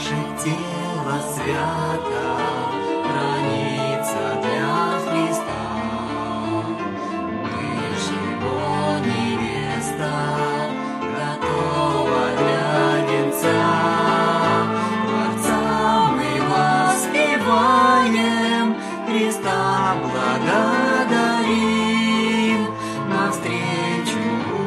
наших тело свято хранится для Христа. Мы ж Его невеста, готова для венца. Творца мы воспеваем, Христа благодарим, навстречу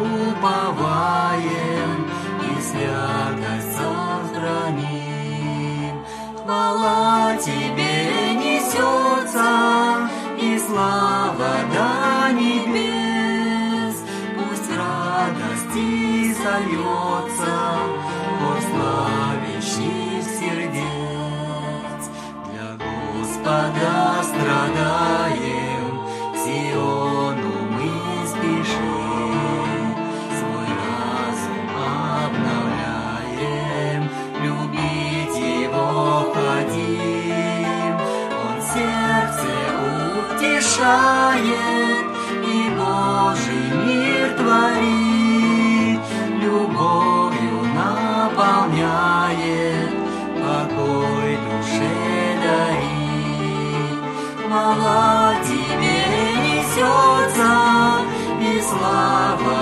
уповаем и святость сохраним. Хвала Тебе несется и слава до небес, пусть в радости сольется хор славящих сердец. Для Господа страдаем, к Сиону мы спешим, свой разум обновляем, любить Его хотим. Он сердце утешает и Божий мир творит, любовью наполняет, покой душе дарит. Хвала Тебе несется и слава